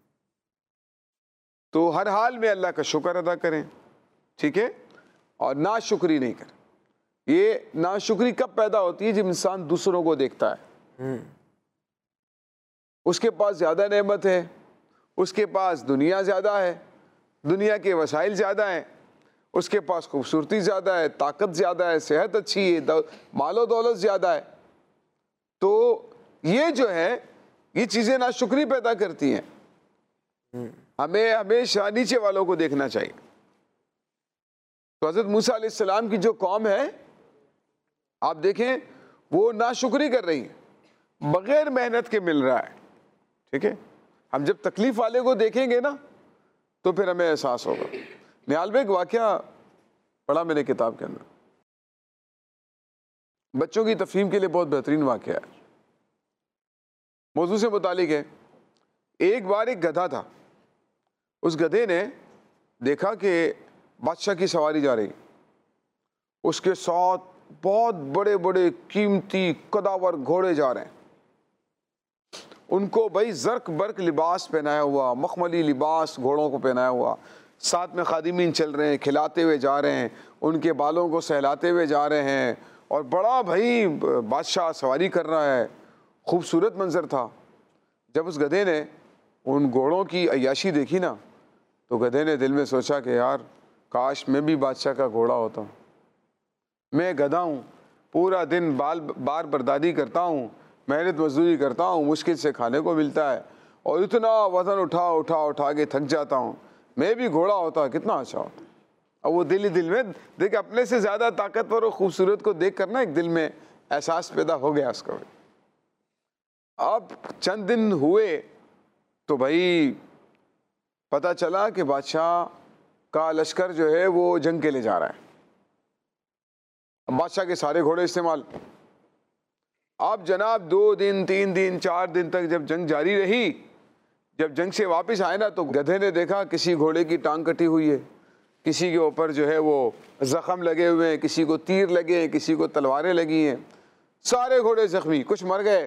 تو ہر حال میں اللہ کا شکر ادا کریں، ٹھیک ہے، اور ناشکری نہیں کریں۔ یہ ناشکری کب پیدا ہوتی ہے؟ جب انسان دوسروں کو دیکھتا ہے، اس کے پاس زیادہ نعمت ہے، اس کے پاس دنیا زیادہ ہے، دنیا کے وسائل زیادہ ہیں، اس کے پاس خوبصورتی زیادہ ہے، طاقت زیادہ ہے، صحت اچھی ہے، مال و دولت زیادہ ہے، تو یہ جو ہے یہ چیزیں ناشکری پیدا کرتی ہیں۔ ہمیں ہمیشہ نیچے والوں کو دیکھنا چاہیے۔ تو حضرت موسیٰ علیہ السلام کی جو قوم ہے، آپ دیکھیں وہ ناشکری کر رہی ہے، بغیر محنت کے مل رہا ہے، ٹھیک ہے۔ ہم جب تکلیف والے کو دیکھیں گے نا تو پھر ہمیں احساس ہوگا۔ نہال بھائی ایک واقعہ پڑھا میں نے کتاب کے اندر، بچوں کی تفہیم کے لیے بہت بہترین واقعہ ہے، موضوع سے متعلق ہے۔ ایک بار ایک گدھا تھا، اس گدھے نے دیکھا کہ بادشاہ کی سواری جا رہی، اس کے ساتھ بہت بڑے بڑے قیمتی قداور گھوڑے جا رہے ہیں، ان کو بھائی زرق برق لباس پہنایا ہوا، مخملی لباس گھوڑوں کو پہنایا ہوا، ساتھ میں خادمین چل رہے ہیں، کھلاتے ہوئے جا رہے ہیں، ان کے بالوں کو سہلاتے ہوئے جا رہے ہیں، اور بڑا بھائی بادشاہ سواری کر رہا ہے، خوبصورت منظر تھا۔ جب اس گدھے نے ان گھوڑوں کی عیاشی دیکھی نا، تو گدھے نے دل میں سوچا کہ یار کاش میں بھی بادشاہ کا گھوڑا ہوتا ہوں، میں گدھا ہوں، پورا دن بار برداری کرتا ہوں، محنت مزدوری کرتا ہوں، مشکل سے کھانے کو ملتا ہے، اور اتنا وزن اٹھا کے تھک جاتا ہوں، میں بھی گھوڑا ہوتا کتنا اچھا ہوتا۔ اور وہ دل ہی دل میں دیکھ اپنے سے زیادہ طاقتور اور خوبصورت کو دیکھ کر نا ایک دل میں احساس پیدا ہو گیا اس کو۔ اب چند دن ہوئے تو بھائی پتہ چلا کہ بادشاہ کا لشکر جو ہے وہ جنگ کے لیے جا رہا ہے۔ اب بادشاہ کے سارے گھوڑے استعمال۔ اب جناب 2 دن 3 دن 4 دن تک جب جنگ جاری رہی، جب جنگ سے واپس آئے نا تو گدھے نے دیکھا کسی گھوڑے کی ٹانگ کٹی ہوئی ہے، کسی کے اوپر جو ہے وہ زخم لگے ہوئے ہیں، کسی کو تیر لگے ہیں، کسی کو تلواریں لگی ہیں، سارے گھوڑے زخمی، کچھ مر گئے۔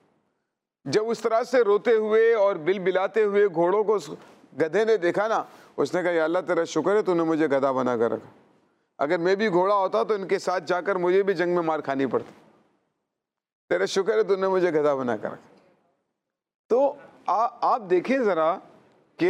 جب اس طرح سے روتے ہوئے اور بل بلاتے ہوئے گھوڑوں کو گدھے نے دیکھا نا، اس نے کہا یا اللہ تیرا شکر ہے تو نے مجھے گدھا بنا کر رکھا، اگر میں بھی گھوڑا ہوتا تو ان کے ساتھ جا کر مجھے بھی جنگ میں مار کھانی پڑتی، تیرا شکر ہے تو نے مجھے گدھا بنا کر رکھا۔ تو آپ دیکھیں ذرا کہ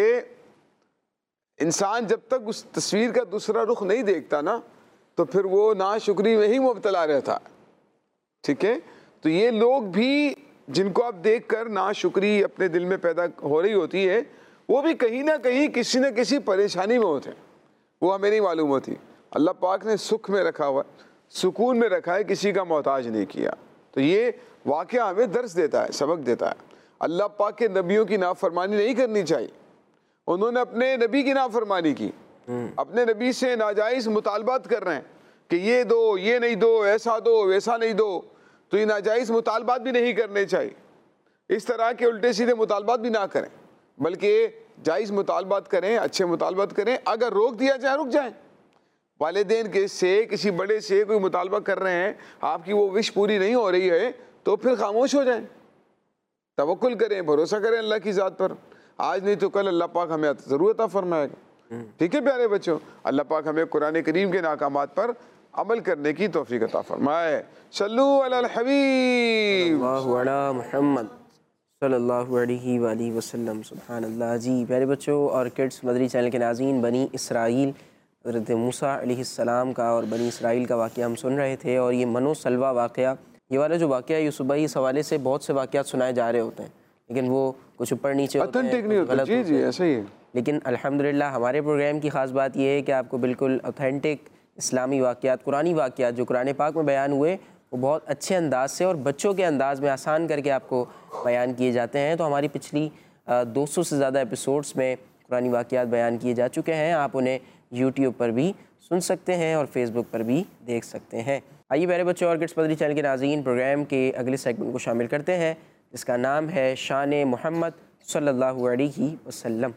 انسان جب تک اس تصویر کا دوسرا رخ نہیں دیکھتا نا تو پھر وہ ناشکری میں ہی مبتلا رہتا ہے، ٹھیک ہے؟ تو یہ لوگ بھی جن کو آپ دیکھ کر ناشکری اپنے دل میں پیدا ہو رہی ہوتی ہے، وہ بھی کہیں نہ کہیں کسی نہ کسی پریشانی میں ہوتے ہیں، وہ ہمیں نہیں معلوم ہوتی۔ اللہ پاک نے سکھ میں رکھا ہوا، سکون میں رکھا ہے، کسی کا محتاج نہیں کیا۔ تو یہ واقعہ ہمیں درس دیتا ہے، سبق دیتا ہے۔ اللہ پاک کے نبیوں کی نافرمانی نہیں کرنی چاہیے، انہوں نے اپنے نبی کی نافرمانی کی، اپنے نبی سے ناجائز مطالبات کر رہے ہیں کہ یہ دو، یہ نہیں دو، ایسا دو، ویسا نہیں دو، تو یہ ناجائز مطالبات بھی نہیں کرنے چاہیے، اس طرح کے الٹے سیدھے مطالبات بھی نہ کریں، بلکہ جائز مطالبات کریں، اچھے مطالبات کریں۔ اگر روک دیا جائے رک جائیں، والدین کے سے کسی بڑے سے کوئی مطالبہ کر رہے ہیں، آپ کی وہ وش پوری نہیں ہو رہی ہے تو پھر خاموش ہو جائیں، توکل کریں، بھروسہ کریں اللہ کی ذات پر، آج نہیں تو کل اللہ پاک ہمیں ضرور عطا فرمائے گا۔ ٹھیک ہے پیارے بچوں، اللہ پاک ہمیں قرآن کریم کے احکامات پر عمل کرنے کی توفیق عطا فرمائے۔ صلو علی الحبیب اللہ علی محمد صلی اللہ علیہ وآلہ وسلم۔ سبحان اللہ۔ جی پیارے بچوں اور کڈس مدری چینل کے ناظرین، بنی اسرائیل، حضرت موسیٰ علیہ السلام کا اور بنی اسرائیل کا واقعہ ہم سن رہے تھے، اور یہ منو سلوہ واقعہ، یہ والا جو واقعہ یوسف بھائی، اس حوالے سے بہت سے واقعات سنائے جا رہے ہوتے ہیں لیکن وہ کچھ اوپر نیچے ہوتے ہیں، اتھینٹک نہیں ہوتا۔ غلط جی ہوتے جی ہیں۔ ایسا ہی ہے۔ لیکن الحمدللہ ہمارے پروگرام کی خاص بات یہ ہے کہ آپ کو بالکل اوتھینٹک اسلامی واقعات، قرآنی واقعات جو قرآن پاک میں بیان ہوئے، وہ بہت اچھے انداز سے اور بچوں کے انداز میں آسان کر کے آپ کو بیان کیے جاتے ہیں۔ تو ہماری پچھلی 200 سے زیادہ ایپیسوڈز میں قرآنی واقعات بیان کیے جا چکے ہیں، آپ انہیں یوٹیوب پر بھی سن سکتے ہیں اور فیس بک پر بھی دیکھ سکتے ہیں۔ آئیے پیارے بچوں اور کڈس مدری چینل کے ناظرین، پروگرام کے اگلے سیگمنٹ کو شامل کرتے ہیں جس کا نام ہے شان محمد صلی اللہ علیہ وسلم۔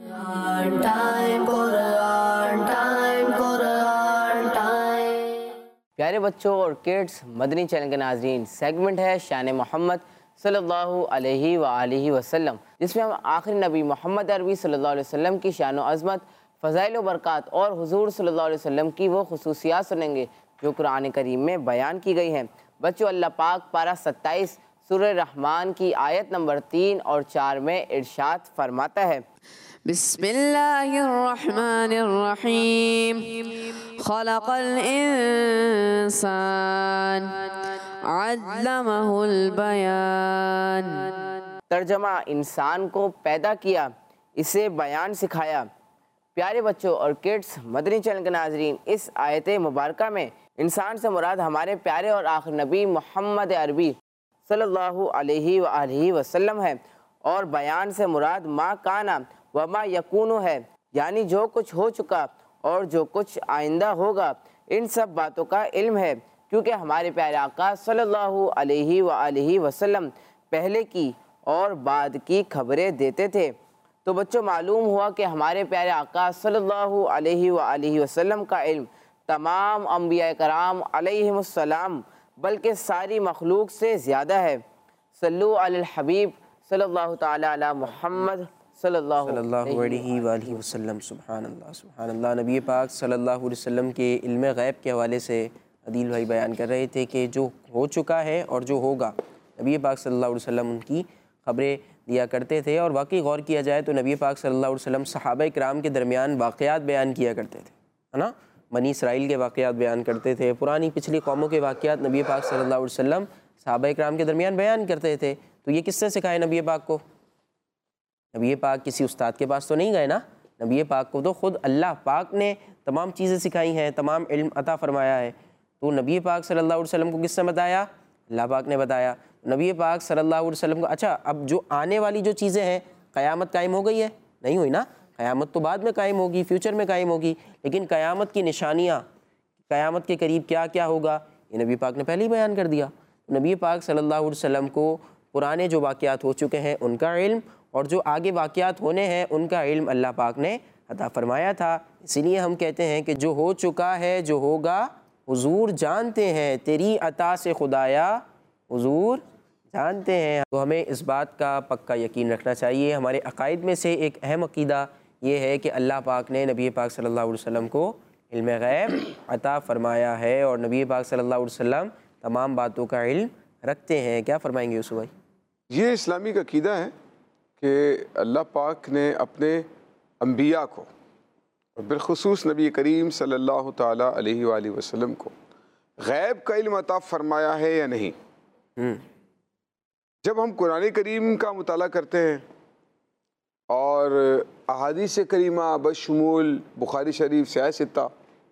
پیارے بچوں اور کڈس مدنی چینل کے ناظرین، سیگمنٹ ہے شان محمد صلی اللہ علیہ وآلہ وسلم، جس میں ہم آخری نبی محمد عربی صلی اللہ علیہ وسلم کی شان و عظمت، فضائل و برکات اور حضور صلی اللہ علیہ وسلم کی وہ خصوصیات سنیں گے جو قرآن کریم میں بیان کی گئی ہیں۔ بچوں، اللہ پاک پارہ 27 سورہ رحمان کی آیت نمبر 3 اور 4 میں ارشاد فرماتا ہے، بسم اللہ الرحمن الرحیم، خلق الانسان علمہ البیان۔ ترجمہ، انسان کو پیدا کیا، اسے بیان سکھایا۔ پیارے بچوں اور کڈس مدنی چینل کے ناظرین، اس آیت مبارکہ میں انسان سے مراد ہمارے پیارے اور آخر نبی محمد عربی صلی اللہ علیہ وآلہ وسلم ہے، اور بیان سے مراد ما کانا وما یکونو ہے، یعنی جو کچھ ہو چکا اور جو کچھ آئندہ ہوگا، ان سب باتوں کا علم ہے، کیونکہ ہمارے پیارے آقا صلی اللہ علیہ وآلہ وسلم پہلے کی اور بعد کی خبریں دیتے تھے۔ تو بچوں معلوم ہوا کہ ہمارے پیارے آقا صلی اللہ علیہ وآلہ وسلم کا علم تمام انبیاء کرام علیہم السلام بلکہ ساری مخلوق سے زیادہ ہے۔ صلو علی الحبیب صلی اللہ تعالی علی محمد صلی اللہ علیہ وآلہ وسلم۔ سبحان اللہ سبحان اللہ۔ نبی پاک صلی اللہ علیہ وسلم کے علم غیب کے حوالے سے عدیل بھائی بیان کر رہے تھے کہ جو ہو چکا ہے اور جو ہوگا، نبی پاک صلی اللہ علیہ وسلم ان کی خبریں دیا کرتے تھے۔ اور واقعی غور کیا جائے تو نبی پاک صلی اللہ علیہ وسلم صحابہ کرام کے درمیان واقعات بیان کیا کرتے تھے، ہے نا؟ بنی اسرائیل کے واقعات بیان کرتے تھے، پرانی پچھلی قوموں کے واقعات نبی پاک صلی اللہ علیہ وسلم صحابہ کرام کے درمیان بیان کرتے تھے۔ تو یہ کس سے سکھائے نبی پاک کو؟ نبی پاک کسی استاد کے پاس تو نہیں گئے نا، نبی پاک کو تو خود اللہ پاک نے تمام چیزیں سکھائی ہیں، تمام علم عطا فرمایا ہے۔ تو نبی پاک صلی اللہ علیہ وسلم کو کس نے بتایا؟ اللہ پاک نے بتایا۔ نبی پاک صلی اللہ علیہ وسلم کو اچھا اب جو آنے والی جو چیزیں ہیں، قیامت قائم ہو گئی ہے؟ نہیں ہوئی نا، قیامت تو بعد میں قائم ہوگی، فیوچر میں قائم ہوگی، لیکن قیامت کی نشانیاں، قیامت کے قریب کیا کیا ہوگا، یہ نبی پاک نے پہلے ہی بیان کر دیا۔ نبی پاک صلی اللہ علیہ وسلم کو پرانے جو واقعات ہو چکے ہیں ان کا علم، اور جو آگے واقعات ہونے ہیں ان کا علم اللہ پاک نے عطا فرمایا تھا۔ اسی لیے ہم کہتے ہیں کہ جو ہو چکا ہے، جو ہوگا، حضور جانتے ہیں، تیری عطا سے خدایا حضور جانتے ہیں۔ تو ہمیں اس بات کا پکا یقین رکھنا چاہیے۔ ہمارے عقائد میں سے ایک اہم عقیدہ یہ ہے کہ اللہ پاک نے نبی پاک صلی اللہ علیہ وسلم کو علم غیب عطا فرمایا ہے، اور نبی پاک صلی اللہ علیہ وسلم تمام باتوں کا علم رکھتے ہیں۔ کیا فرمائیں گے یوسف بھائی؟ یہ اسلامی کا عقیدہ ہے کہ اللہ پاک نے اپنے انبیاء کو، اور بالخصوص نبی کریم صلی اللہ تعالیٰ علیہ وآلہ وسلم کو غیب کا علم عطا فرمایا ہے یا نہیں۔ جب ہم قرآن کریم کا مطالعہ کرتے ہیں اور احادیث کریمہ بشمول بخاری شریف صحیح ستہ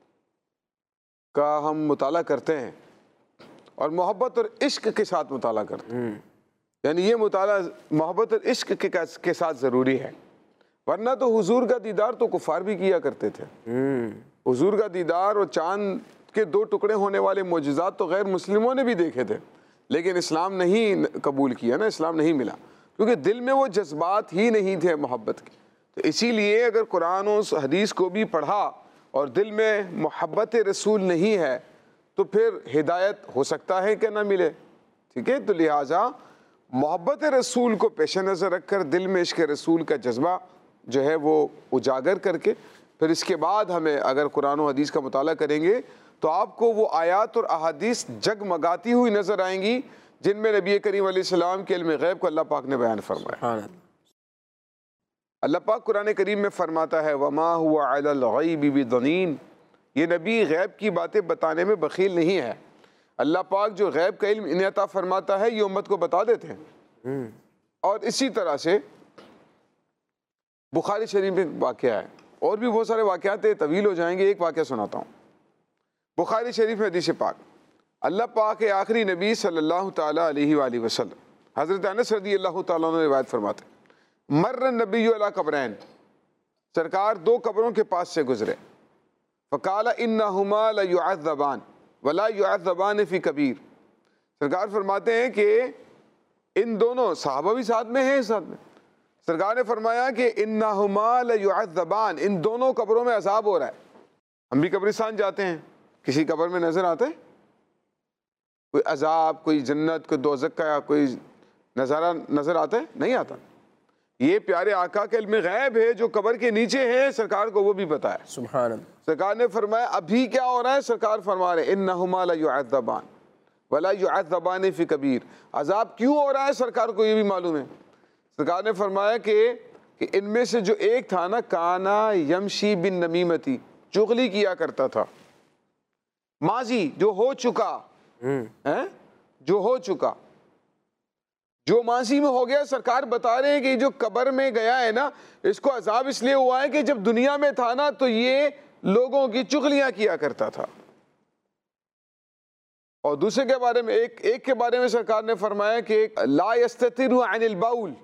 کا ہم مطالعہ کرتے ہیں اور محبت اور عشق کے ساتھ مطالعہ کرتے ہیں، یعنی یہ مطالعہ محبت اور عشق کے ساتھ ضروری ہے، ورنہ تو حضور کا دیدار تو کفار بھی کیا کرتے تھے۔ حضور کا دیدار اور چاند کے 2 ٹکڑے ہونے والے معجزات تو غیر مسلموں نے بھی دیکھے تھے، لیکن اسلام نہیں قبول کیا نا، اسلام نہیں ملا، کیونکہ دل میں وہ جذبات ہی نہیں تھے محبت کے۔ تو اسی لیے اگر قرآن و حدیث کو بھی پڑھا اور دل میں محبت رسول نہیں ہے تو پھر ہدایت ہو سکتا ہے کہ نہ ملے، ٹھیک ہے؟ تو لہٰذا محبت رسول کو پیش نظر رکھ کر دل میں عشق رسول کا جذبہ جو ہے وہ اجاگر کر کے پھر اس کے بعد ہمیں اگر قرآن و حدیث کا مطالعہ کریں گے تو آپ کو وہ آیات اور احادیث جگمگاتی ہوئی نظر آئیں گی جن میں نبی کریم علیہ السلام کے علم غیب کو اللہ پاک نے بیان فرمایا۔ اللہ پاک قرآن کریم میں فرماتا ہے وَمَا هُوَ عَلَى الْغَيْبِ بِضَنِينٍ، یہ نبی غیب کی باتیں بتانے میں بخیل نہیں ہے۔ اللہ پاک جو غیب کا علم انہیں عطا فرماتا ہے یہ امت کو بتا دیتے ہیں۔ اور اسی طرح سے بخاری شریف میں واقعہ ہے، اور بھی بہت سارے واقعات ہیں، طویل ہو جائیں گے، ایک واقعہ سناتا ہوں۔ بخاری شریف میں حدیث پاک، اللہ پاک کے آخری نبی صلی اللہ تعالیٰ علیہ وآلہ وسلم حضرت انس رضی اللہ تعالیٰ عنہ روایت فرماتے ہیں مر النبی علی قبرین، سرکار 2 قبروں کے پاس سے گزرے، فقال انہما لیعذبان ولا يعذبان فی کبیر، سرکار فرماتے ہیں کہ ان دونوں، صحابہ بھی ساتھ میں ہیں، ساتھ میں سرکار نے فرمایا کہ انہما لیعذبان، ان دونوں قبروں میں عذاب ہو رہا ہے۔ ہم بھی قبرستان جاتے ہیں، کسی قبر میں نظر آتے ہیں کوئی عذاب، کوئی جنت، کوئی دوزخ کا کوئی نظارہ نظر آتا ہے؟ نہیں آتا۔ یہ پیارے آقا کے علم غیب ہے جو قبر کے نیچے ہے، سرکار کو وہ بھی پتا ہے۔ سبحان اللہ۔ سرکار نے فرمایا ابھی کیا ہو رہا ہے؟ سرکار فرما رہے انہما لیعذبان ولا يعذبان فی کبیر، عذاب کیوں ہو رہا ہے سرکار کو یہ بھی معلوم ہے۔ سرکار نے فرمایا کہ ان میں سے جو ایک تھا نا، کانا یمشی بن نمیمتی، چغلی کیا کرتا تھا، ماضی جو ہو چکا، جو ہو چکا، جو ماضی میں ہو گیا، سرکار بتا رہے ہیں کہ جو قبر میں گیا ہے نا، اس کو عذاب اس لیے ہوا ہے کہ جب دنیا میں تھا نا تو یہ لوگوں کی چغلیاں کیا کرتا تھا۔ اور دوسرے کے بارے میں ایک کے بارے میں سرکار نے فرمایا کہ لا یستتر عن البول،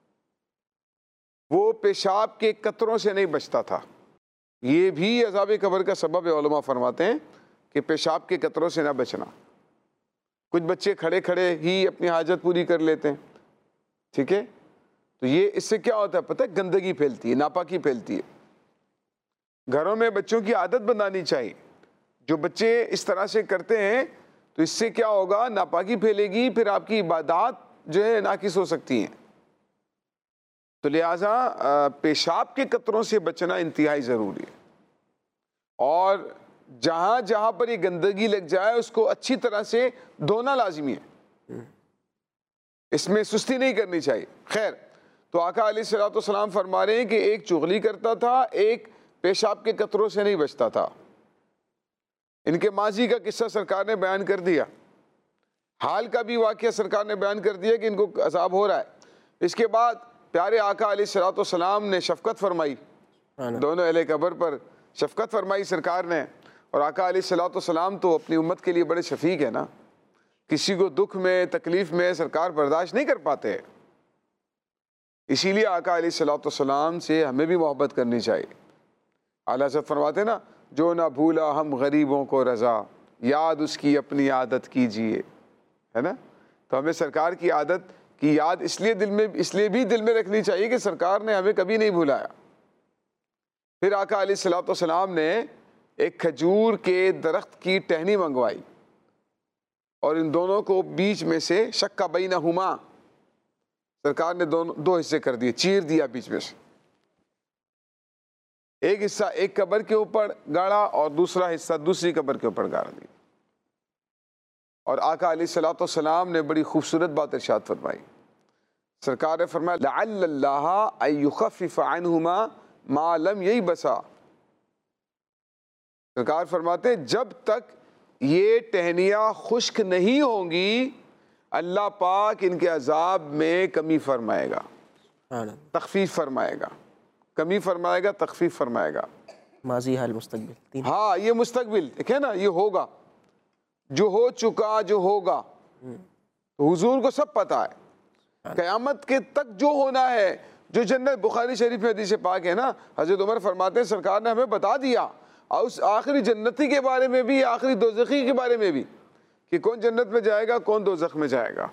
وہ پیشاب کے قطروں سے نہیں بچتا تھا۔ یہ بھی عذاب قبر کا سبب ہے، علماء فرماتے ہیں کہ پیشاب کے قطروں سے نہ بچنا۔ کچھ بچے کھڑے کھڑے ہی اپنی حاجت پوری کر لیتے ہیں، ٹھیک ہے؟ تو یہ اس سے کیا ہوتا ہے پتہ ہے؟ گندگی پھیلتی ہے، ناپاکی پھیلتی ہے۔ گھروں میں بچوں کی عادت بنانی چاہیے، جو بچے اس طرح سے کرتے ہیں تو اس سے کیا ہوگا؟ ناپاکی پھیلے گی، پھر آپ کی عبادات جو ہے ناقص ہو سکتی ہیں۔ تو لہٰذا پیشاب کے قطروں سے بچنا انتہائی ضروری ہے، اور جہاں جہاں پر یہ گندگی لگ جائے اس کو اچھی طرح سے دھونا لازمی ہے، اس میں سستی نہیں کرنی چاہیے۔ خیر، تو آقا علیہ الصلوۃ والسلام فرما رہے ہیں کہ ایک چغلی کرتا تھا، ایک پیشاب کے قطروں سے نہیں بچتا تھا۔ ان کے ماضی کا قصہ سرکار نے بیان کر دیا، حال کا بھی واقعہ سرکار نے بیان کر دیا کہ ان کو عذاب ہو رہا ہے۔ اس کے بعد پیارے آقا علیہ الصلوۃ والسلام نے شفقت فرمائی، دونوں اہل قبر پر شفقت فرمائی سرکار نے، اور آقا علیہ الصلوۃ والسلام تو اپنی امت کے لیے بڑے شفیق ہیں نا، کسی کو دکھ میں تکلیف میں سرکار برداشت نہیں کر پاتے، اسی لیے آقا علیہ الصلوۃ والسلام سے ہمیں بھی محبت کرنی چاہیے۔ اعلیٰ حضرت فرماتے ہیں نا، جو نہ بھولا ہم غریبوں کو رضا، یاد اس کی اپنی عادت کیجیے، ہے نا؟ تو ہمیں سرکار کی عادت کی یاد اس لیے بھی دل میں رکھنی چاہیے کہ سرکار نے ہمیں کبھی نہیں بھولایا۔ پھر آقا علیہ الصلوۃ والسلام نے ایک کھجور کے درخت کی ٹہنی منگوائی، اور ان دونوں کو بیچ میں سے شق بینہما، سرکار نے دو حصے کر دیے، چیر دیا بیچ میں سے، ایک حصہ ایک قبر کے اوپر گاڑا اور دوسرا حصہ دوسری قبر کے اوپر گاڑ دیا۔ اور آقا علیہ الصلوۃ والسلام نے بڑی خوبصورت بات ارشاد فرمائی، سرکار نے فرمایا لعل اللہ ان یخفف عنہما ما لم ییبسا، سرکار فرماتے جب تک یہ ٹہنیاں خشک نہیں ہوں گی اللہ پاک ان کے عذاب میں کمی فرمائے گا، تخفیف فرمائے گا، کمی فرمائے گا، تخفیف فرمائے گا۔ ماضی حال مستقبل، ہاں یہ مستقبل دیکھیں نا، یہ ہوگا، جو ہو چکا، جو ہوگا، تو حضور کو سب پتا ہے، قیامت کے تک جو ہونا ہے، جو جنت، بخاری شریف میں حدیث پاک ہے نا، حضرت عمر فرماتے ہیں سرکار نے ہمیں بتا دیا، اور اس آخری جنتی کے بارے میں بھی، آخری دوزخی کے بارے میں بھی، کہ کون جنت میں جائے گا، کون دوزخ میں جائے گا۔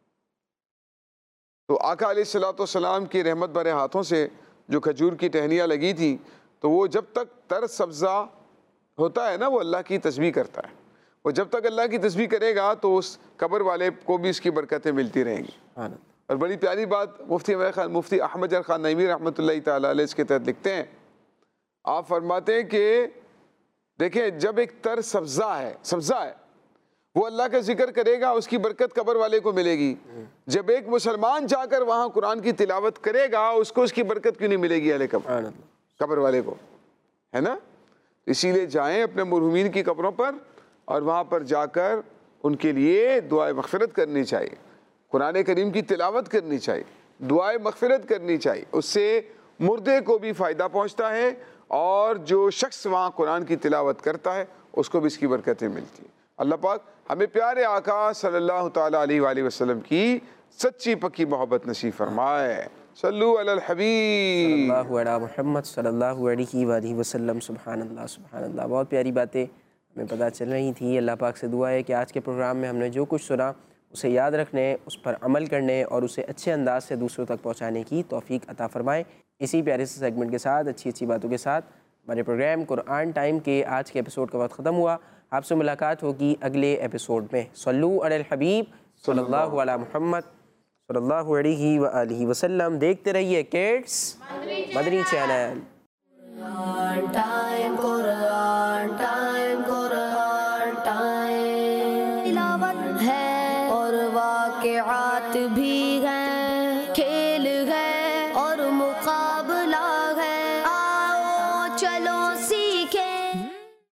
تو آقا علیہ الصلوۃ والسلام کی رحمت بھرے ہاتھوں سے جو کھجور کی ٹہنیاں لگی تھیں، تو وہ جب تک تر سبزہ ہوتا ہے نا، وہ اللہ کی تسبیح کرتا ہے، وہ جب تک اللہ کی تسبیح کرے گا تو اس قبر والے کو بھی اس کی برکتیں ملتی رہیں گی۔ اور بڑی پیاری بات مفتی احمد جر خان نعیمی رحمۃ اللہ تعالیٰ علیہ اس کے تحت لکھتے ہیں، آپ فرماتے ہیں کہ دیکھیں جب ایک تر سبزہ ہے وہ اللہ کا ذکر کرے گا، اس کی برکت قبر والے کو ملے گی۔ جب ایک مسلمان جا کر وہاں قرآن کی تلاوت کرے گا، اس کو اس کی برکت کیوں نہیں ملے گی؟ اہل قبر والے کو، ہے نا؟ اسی لیے جائیں اپنے مرحومین کی قبروں پر، اور وہاں پر جا کر ان کے لیے دعائے مغفرت کرنی چاہیے، قرآن کریم کی تلاوت کرنی چاہیے، دعائے مغفرت کرنی چاہیے، اس سے مردے کو بھی فائدہ پہنچتا ہے، اور جو شخص وہاں قرآن کی تلاوت کرتا ہے اس کو بھی اس کی برکتیں ملتی ہیں۔ اللہ پاک ہمیں پیارے آقا صلی اللہ تعالیٰ علیہ وآلہ وسلم کی سچی پکی محبت نصیب فرمائے۔ صلو علی الحبیب صلی اللہ علی محمد صلی اللہ علیہ وآلہ وسلم۔ سبحان اللہ، سبحان اللہ، بہت پیاری باتیں ہمیں پتہ چل رہی تھیں۔ اللہ پاک سے دعا ہے کہ آج کے پروگرام میں ہم نے جو کچھ سنا اسے یاد رکھنے، اس پر عمل کرنے اور اسے اچھے انداز سے دوسروں تک پہنچانے کی توفیق عطا فرمائے۔ اسی پیارے سے سیگمنٹ کے ساتھ، اچھی باتوں کے ساتھ ہمارے پروگرام قرآن ٹائم کے آج کے ایپیسوڈ کا وقت ختم ہوا۔ آپ سے ملاقات ہوگی اگلے ایپیسوڈ میں۔ صلو علی الحبیب صلی اللہ علی محمد صلی اللہ علیہ وآلہ وسلم۔ دیکھتے رہیے کڈس مدنی چینل۔ قرآن ٹائم، قرآن ٹائم، قرآن ٹائم، تلاوت ہے اور واقعات بھی ہیں، کھیل ہے اور مقابلہ ہے، آؤ چلو سی